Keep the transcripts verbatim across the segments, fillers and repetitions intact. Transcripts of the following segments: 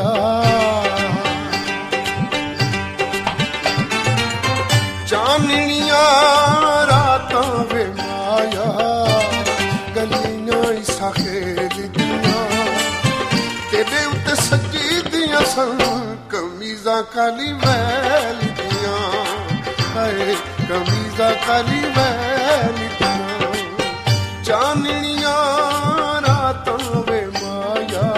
माया चाननिया रातां वे माया गलियां इसा खेल दियां तेरे उत्ते सजी दियां सन कमीज़ां काली मैल दियां हाय कमीज़ां काली मैल दियां चाननिया रातां वे माया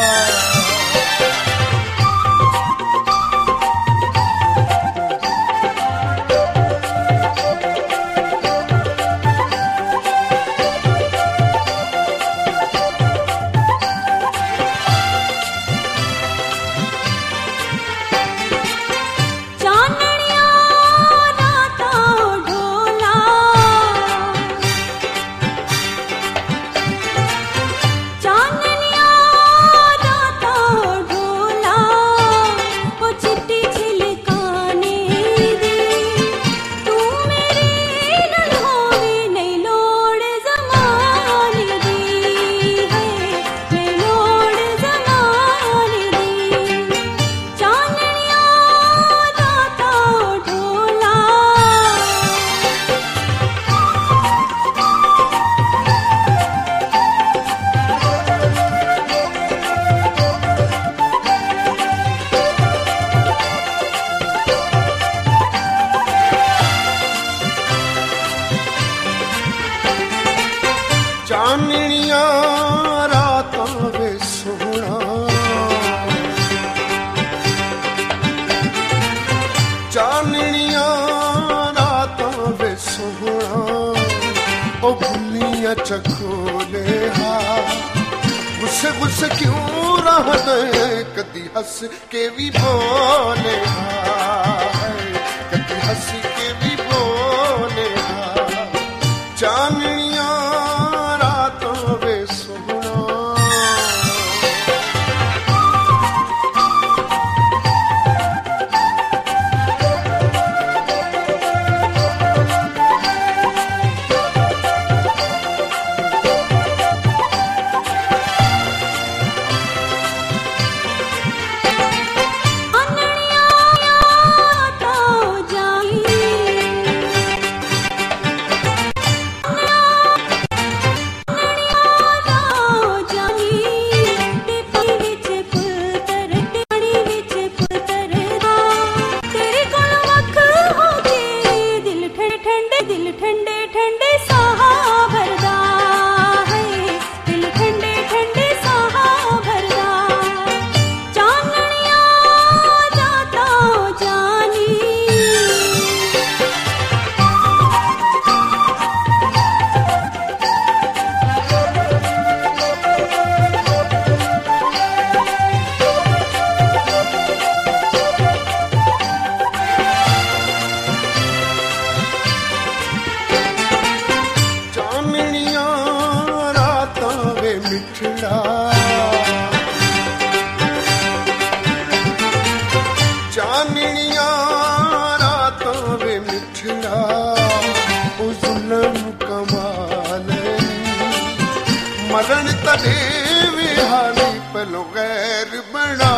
चाननिया रातां वे सोहणा चाननिया रातां वे सोहणा ओ भुलियां चखोले हा गुस्से गुस्से क्यों रहदे कदी हंस के भी बोले हा कदी हंस के भी बोले हा चाननिया मिठड़ा चाननिया रातां वे मिठड़ा ओ जुल्म कमाल मरण तड़े वे हाली पलो गैर बना